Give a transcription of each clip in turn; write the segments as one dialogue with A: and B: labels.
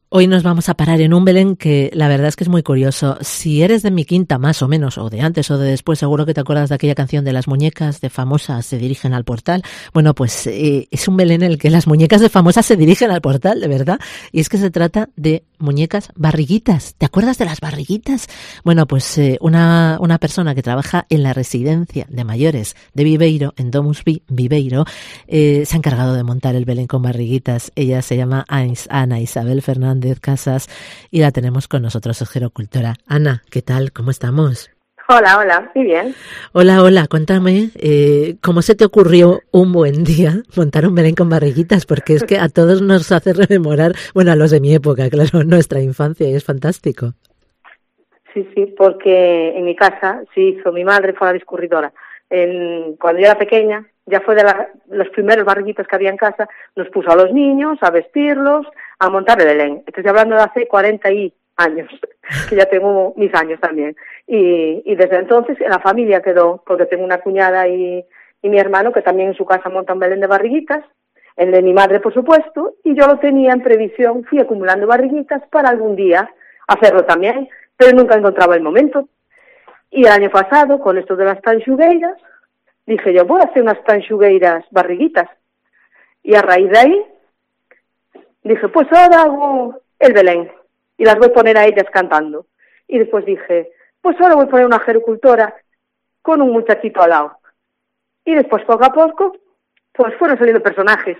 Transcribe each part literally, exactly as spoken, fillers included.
A: Hoy nos vamos a parar en un Belén que la verdad es que es muy curioso. Si eres de mi quinta más o menos, o de antes o de después, seguro que te acuerdas de aquella canción de las muñecas de Famosas se dirigen al portal. Bueno, pues eh, es un Belén en el que las muñecas de Famosas se dirigen al portal, de verdad. Y es que se trata de muñecas barriguitas. ¿Te acuerdas de las barriguitas? Bueno, pues eh, una, una persona que trabaja en la residencia de mayores de Viveiro, en Domus Vi, Viveiro, eh, se ha encargado de montar el Belén con barriguitas. Ella se llama Ana Isabel Fernández Casas y la tenemos con nosotros, es gerocultora. Ana, ¿qué tal? ¿Cómo estamos?
B: Hola, hola, muy bien.
A: Hola, hola, cuéntame, eh, ¿cómo se te ocurrió un buen día montar un Belén con barriguitas? Porque es que a todos nos hace rememorar, bueno, a los de mi época, claro, nuestra infancia, y es fantástico.
B: Sí, sí, porque en mi casa se hizo, mi madre fue la discurridora. En, cuando yo era pequeña, ya fue de la, los primeros barriguitos que había en casa, nos puso a los niños a vestirlos, a montar el Belén. Estoy hablando de hace cuarenta años, que ya tengo mis años también. Y, y desde entonces en la familia quedó, porque tengo una cuñada y, y mi hermano que también en su casa montan Belén de barriguitas, el de mi madre por supuesto, y yo lo tenía en previsión, fui acumulando barriguitas para algún día hacerlo también, pero nunca encontraba el momento. Y el año pasado, con esto de las tanxugueiras, dije yo, voy a hacer unas tanxugueiras barriguitas. Y a raíz de ahí, dije, pues ahora hago el Belén. Y las voy a poner a ellas cantando. Y después dije, pues ahora voy a poner una gerocultora con un muchachito al lado. Y después, poco a poco, pues fueron saliendo personajes.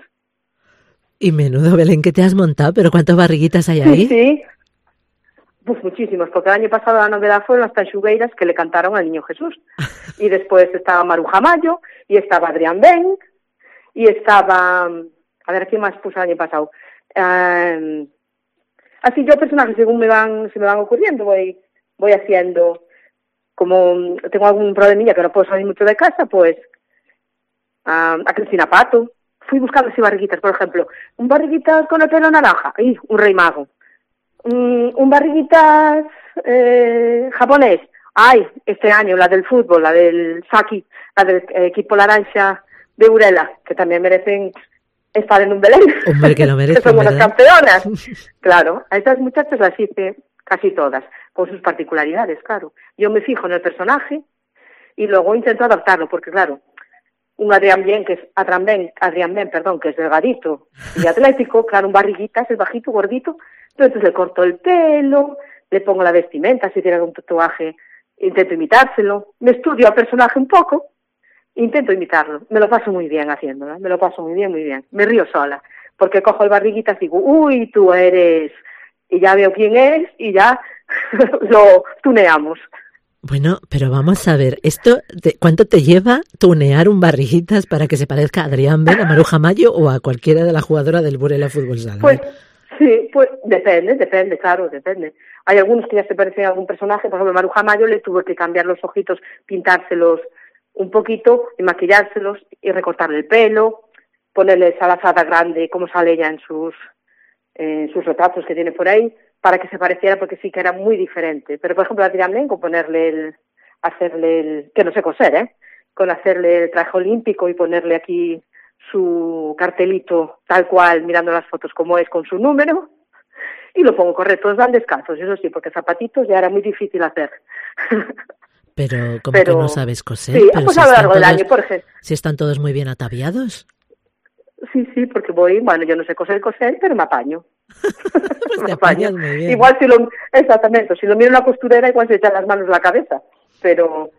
A: Y menudo Belén que te has montado, pero ¿cuántas barriguitas hay ahí?
B: Sí, sí. Pues muchísimos, porque el año pasado la novedad fueron las tanxugueiras que le cantaron al Niño Jesús. Y después estaba Maruja Mayo, y estaba Adrián Ben, y estaba... A ver, ¿quién más puso el año pasado? Um, así yo personajes, según me van se me van ocurriendo, voy voy haciendo. Como tengo algún problemilla que no puedo salir mucho de casa, pues um, a Cristina Pato. Fui buscando así barriguitas, por ejemplo. Un barriguitas con el pelo naranja, ¡ay! Un rey mago. Un, un barriguitas eh, japonés, ay, este año la del fútbol, la del Saki, la del eh, equipo naranja de Urela, que también merecen estar en un Belén.
A: Hombre, que lo merecen,
B: que son unas
A: ¿verdad?
B: campeonas. Claro, a estas muchachas las hice casi todas, con sus particularidades, claro. Yo me fijo en el personaje y luego intento adaptarlo, porque claro, un Adrián Ben, que es Adrián Ben, Adrián Ben, perdón, que es delgadito y atlético, claro, un barriguitas, es bajito, gordito, entonces le corto el pelo, le pongo la vestimenta, si tiene algún tatuaje, intento imitárselo, me estudio al personaje un poco, intento imitarlo, me lo paso muy bien haciéndolo, ¿eh? Me lo paso muy bien, muy bien, me río sola, porque cojo el barriguitas y digo, uy, tú eres, y ya veo quién es, y ya lo tuneamos.
A: Bueno, pero vamos a ver, esto de, ¿cuánto te lleva tunear un barriguitas para que se parezca a Adrián Ben, a Maruja Mayo o a cualquiera de la jugadora del Burela Fútbol Sala?
B: Pues sí, pues depende, depende, claro, depende. Hay algunos que ya se parecen a algún personaje, por ejemplo, Maruja Mayo le tuve que cambiar los ojitos, pintárselos un poquito, y maquillárselos y recortarle el pelo, ponerle esa lazada grande como sale ella en sus, en sus retratos que tiene por ahí, para que se pareciera, porque sí que era muy diferente. Pero, por ejemplo, a Adrián Ben, con ponerle el, hacerle el, que no sé coser, ¿eh? Con hacerle el traje olímpico y ponerle aquí su cartelito tal cual, mirando las fotos como es, con su número, y lo pongo correcto. Todos van descalzos, eso sí, porque zapatitos ya era muy difícil hacer.
A: Pero, ¿cómo
B: Pero,
A: que no sabes coser?
B: Sí,
A: Pero
B: pues
A: si
B: a lo
A: están
B: largo del
A: todos,
B: año, por ejemplo.
A: si están todos muy bien ataviados.
B: Sí, sí, porque voy, bueno, yo no sé coser, coser, pero me apaño.
A: Pues
B: me
A: te
B: apaño.
A: apañas muy bien.
B: Igual si lo, exactamente, si lo miro en la costurera, igual se echan las manos a la cabeza, pero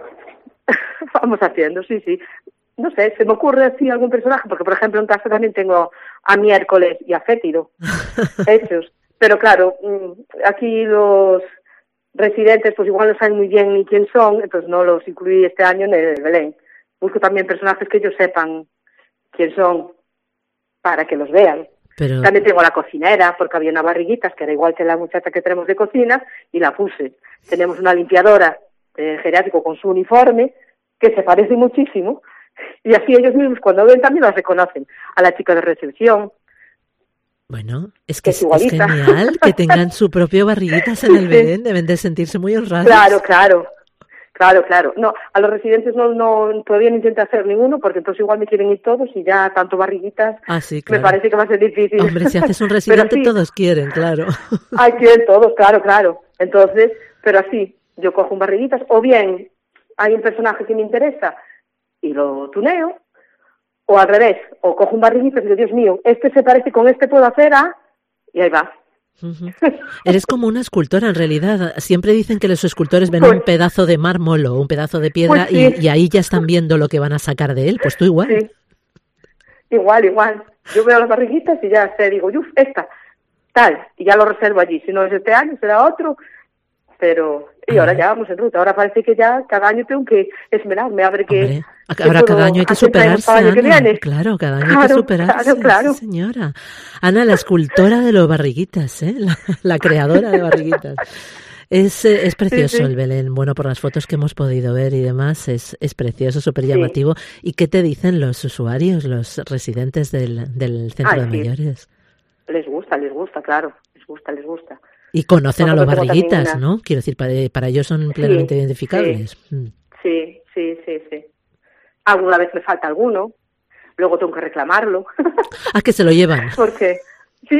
B: vamos haciendo, sí, sí. No sé, se me ocurre así algún personaje, porque por ejemplo en casa también tengo a Miércoles y a Fétido, hechos. Pero claro, aquí los residentes pues igual no saben muy bien ni quién son, entonces no los incluí este año en el Belén. Busco también personajes que ellos sepan quién son, para que los vean.
A: Pero...
B: También tengo la cocinera, porque había una barriguitas, que era igual que la muchacha que tenemos de cocina, y la puse. Tenemos una limpiadora de geriátrico con su uniforme, que se parece muchísimo, y así ellos mismos cuando ven también las reconocen. A la chica de recepción.
A: Bueno, es que,
B: que es,
A: es, es genial que tengan su propio barriguitas en el Belén, deben de sentirse muy honrados.
B: Claro, claro. Claro, claro. No, a los residentes no, no todavía no intento hacer ninguno porque entonces igual me quieren ir todos y ya tanto barriguitas
A: ah, sí, claro.
B: me parece que va a ser difícil.
A: Hombre, si haces un residente sí, todos quieren, claro.
B: Ay, quieren todos, claro, claro. Entonces, pero así, yo cojo un barriguitas o bien hay un personaje que me interesa y lo tuneo, o al revés, o cojo un barriguitas y digo, Dios mío, este se parece con este puedo hacer a... y ahí va.
A: Uh-huh. Eres como una escultora en realidad. Siempre dicen que los escultores ven
B: pues,
A: un pedazo de mármol o un pedazo de piedra
B: pues sí.
A: y, y ahí ya están viendo lo que van a sacar de él. Pues tú igual.
B: Sí. Igual, igual. Yo veo las barriguitas y ya sé, digo, uff, esta, tal, y ya lo reservo allí. Si no es este año, será otro. Pero, y ahora ya vamos en ruta. Ahora parece que ya cada año tengo que esmerarme a ver qué...
A: Ahora cada año hay que superarse, Ana. Claro, cada año
B: claro,
A: hay que superarse.
B: Claro, claro.
A: Sí, señora. Ana, la escultora de los barriguitas, ¿eh? La, la creadora de barriguitas. Es, es precioso sí, sí. el Belén. Bueno, por las fotos que hemos podido ver y demás, es, es precioso, súper llamativo. Sí. ¿Y qué te dicen los usuarios, los residentes del, del centro
B: Ay,
A: de
B: sí.
A: mayores?
B: Les gusta, les gusta, claro. Les gusta, les gusta.
A: Y conocen
B: Nosotros
A: a los barriguitas,
B: una...
A: ¿no? Quiero decir, para, para ellos son plenamente
B: sí,
A: identificables.
B: Sí. Mm. sí, sí, sí, sí. Alguna vez me falta alguno, luego tengo que reclamarlo.
A: ¿A que se lo llevan?
B: Porque, sí.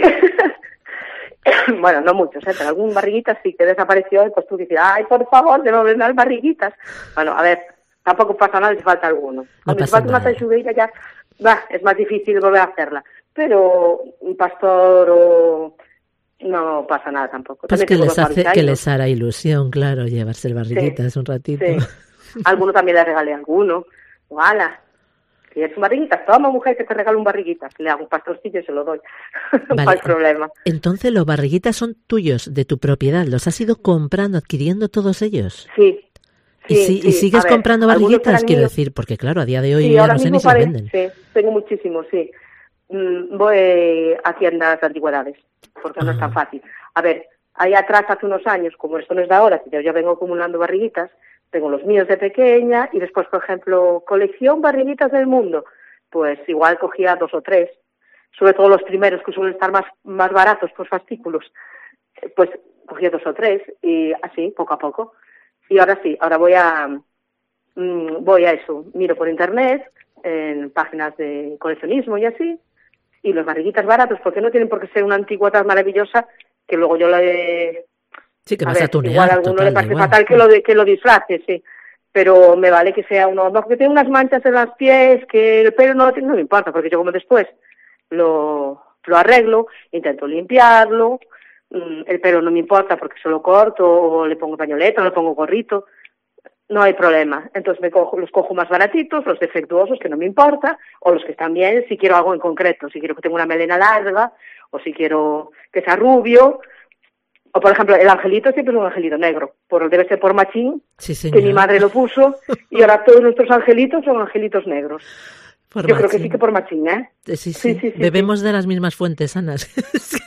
B: Bueno, no muchos, ¿eh? Pero algún barriguitas sí que desapareció y pues tú dices, ay, por favor, devuelven las barriguitas. Bueno, a ver, tampoco pasa nada si falta alguno.
A: No
B: Cuando
A: pasa
B: si falta
A: nada.
B: una tanchugueira ya, bah, es más difícil volver a hacerla. Pero un pastor o... no pasa nada tampoco.
A: Pues
B: también
A: que les, hace, que les hará ilusión, claro, llevarse el barriguitas
B: sí,
A: un ratito.
B: Sí. Alguno también le regalé a alguno. Ojalá. Si es un barriguitas, toma mujer que te regale un barriguitas. Le hago un pastorcillo y se lo doy.
A: Vale.
B: No hay problema.
A: Entonces, ¿los barriguitas son tuyos, de tu propiedad? ¿Los has ido comprando, adquiriendo todos ellos?
B: Sí.
A: ¿Y, si,
B: sí.
A: ¿Y sigues
B: ver,
A: comprando barriguitas? Quiero
B: míos.
A: decir, porque claro, a día de hoy
B: sí,
A: ya
B: ahora
A: no sé ni si
B: pare...
A: venden.
B: Sí, tengo muchísimos, sí. Mm, voy a tiendas de antigüedades, porque ah. no es tan fácil. A ver, ahí atrás, hace unos años, como esto no es de ahora, que yo ya vengo acumulando barriguitas, tengo los míos de pequeña y después, por ejemplo, colección barriguitas del mundo, pues igual cogía dos o tres, sobre todo los primeros que suelen estar más, más baratos por fascículos, pues cogía dos o tres y así, poco a poco. Y ahora sí, ahora voy a, mmm, voy a eso, miro por internet, en páginas de coleccionismo y así, y los barriguitas baratos, porque no tienen por qué ser una antigüedad maravillosa, que luego yo la he...
A: Sí, que
B: a
A: vas
B: ver,
A: a tunear,
B: igual a alguno
A: total,
B: le parece
A: igual.
B: fatal que lo, de, que lo disfrace, sí. Pero me vale que sea uno, no, que tiene unas manchas en los pies, que el pelo no, no me importa, porque yo como después lo, lo arreglo, intento limpiarlo, el pelo no me importa porque se lo corto, o le pongo pañoleta, o le pongo gorrito, no hay problema. Entonces me cojo, los cojo más baratitos, los defectuosos, que no me importa, o los que están bien, si quiero algo en concreto, si quiero que tenga una melena larga, o si quiero que sea rubio. O, por ejemplo, el angelito siempre es un angelito negro, por, debe ser por machín,
A: sí,
B: que mi madre lo puso, y ahora todos nuestros angelitos son angelitos negros.
A: Por
B: Yo
A: machín.
B: creo que sí que por machín, ¿eh?
A: Sí, sí,
B: sí, sí, sí
A: bebemos
B: sí.
A: de las mismas fuentes, Ana.
B: Sí,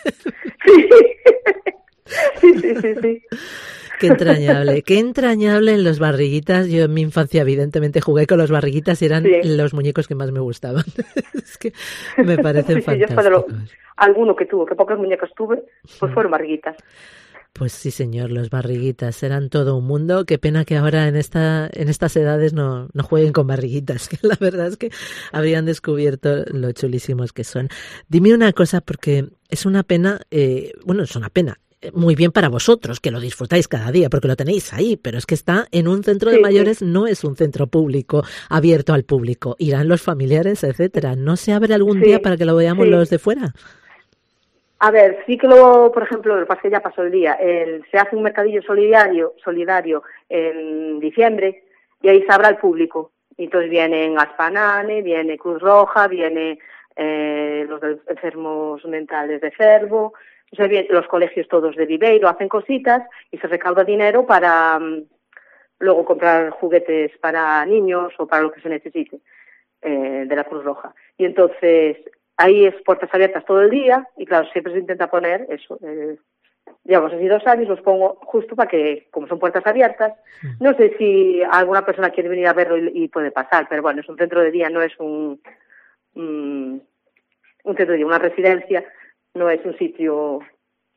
B: sí, sí, sí, sí.
A: Qué entrañable, qué entrañable en los barriguitas. Yo en mi infancia evidentemente jugué con los barriguitas y eran sí. los muñecos que más me gustaban. Es que me parecen sí, fantásticos.
B: Sí, yo lo, alguno que tuvo, que pocas muñecas tuve, pues fueron barriguitas.
A: Pues sí, señor, los barriguitas eran todo un mundo. Qué pena que ahora en esta en estas edades no, no jueguen con barriguitas, que la verdad es que habrían descubierto lo chulísimos que son. Dime una cosa, porque es una pena, eh, bueno, es una pena, muy bien para vosotros, que lo disfrutáis cada día, porque lo tenéis ahí, pero es que está en un centro de sí, mayores, sí. No es un centro público, abierto al público. Irán los familiares, etcétera. ¿No se abre algún sí, día para que lo veamos sí. los de fuera?
B: A ver, sí que luego, por ejemplo, lo que pasa es que ya pasó el día, el, se hace un mercadillo solidario, solidario en diciembre y ahí se abre al público. Y entonces vienen Aspanane, viene Cruz Roja, viene eh, los de enfermos mentales de Cervo, o sea, vienen los colegios todos de Viveiro, hacen cositas y se recauda dinero para um, luego comprar juguetes para niños o para lo que se necesite eh, de la Cruz Roja. Y entonces... ahí es puertas abiertas todo el día y claro, siempre se intenta poner eso. Eh, llevamos así dos años, los pongo justo para que, como son puertas abiertas, no sé si alguna persona quiere venir a verlo y, y puede pasar, pero bueno, es un centro de día, no es un, un, un centro de día, una residencia, no es un sitio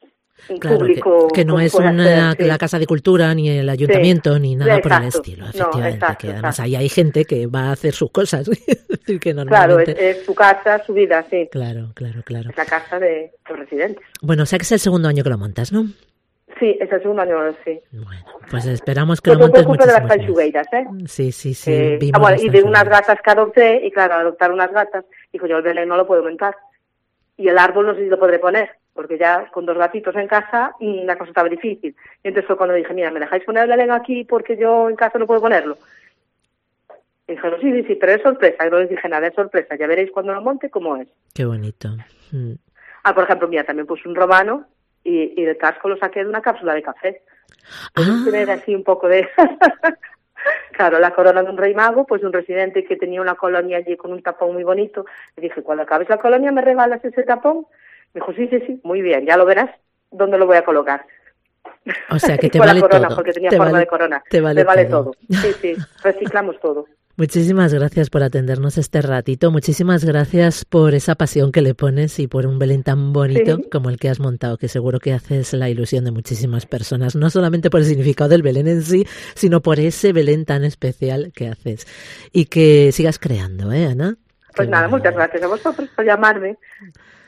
A: claro,
B: público.
A: Que, que no es una, ser, sí. la Casa de Cultura, ni el Ayuntamiento, sí. ni nada exacto. por el estilo, efectivamente. No, exacto, que además exacto. ahí hay gente que va a hacer sus cosas. que normalmente...
B: Claro, es, es su casa, su vida, sí.
A: Claro, claro, claro.
B: Es la casa de los residentes.
A: Bueno, o sea que es el segundo año que lo montas, ¿no?
B: Sí, es el segundo año, sí.
A: Bueno, pues esperamos que pues lo montes muchísimo.
B: De las calchugueiras, ¿eh?
A: Sí, sí, sí.
B: Eh, ah, bueno, y de unas gatas que adopté, y claro, adoptar unas gatas, dijo yo, el Belén no lo puedo montar. Y el árbol no sé si lo podré poner, porque ya con dos gatitos en casa, la cosa estaba difícil. Y entonces fue cuando dije, mira, ¿me dejáis poner el Belén aquí porque yo en casa no puedo ponerlo? Y dijeron, sí, sí, sí, pero es sorpresa. Y no les dije nada, es sorpresa. Ya veréis cuando lo monte cómo es.
A: Qué bonito. Mm.
B: Ah, por ejemplo, mira, también puse un romano y, y el casco lo saqué de una cápsula de café.
A: Ah.
B: Tener así un poco de... Claro, la corona de un rey mago, pues un residente que tenía una colonia allí con un tapón muy bonito. Le dije, cuando acabes la colonia, ¿me regalas ese tapón? Me dijo, sí, sí, sí, muy bien, ya lo verás dónde lo voy a colocar.
A: O sea, que te
B: fue
A: vale
B: la corona,
A: todo.
B: porque tenía
A: te
B: forma
A: vale,
B: de corona.
A: Te vale,
B: te vale
A: todo.
B: todo. Sí, sí, reciclamos todo.
A: Muchísimas gracias por atendernos este ratito. Muchísimas gracias por esa pasión que le pones y por un Belén tan bonito sí. como el que has montado, que seguro que haces la ilusión de muchísimas personas, no solamente por el significado del Belén en sí, sino por ese Belén tan especial que haces. Y que sigas creando, ¿eh, Ana?
B: Pues
A: Qué
B: nada,
A: bueno.
B: Muchas gracias a vosotros por llamarme.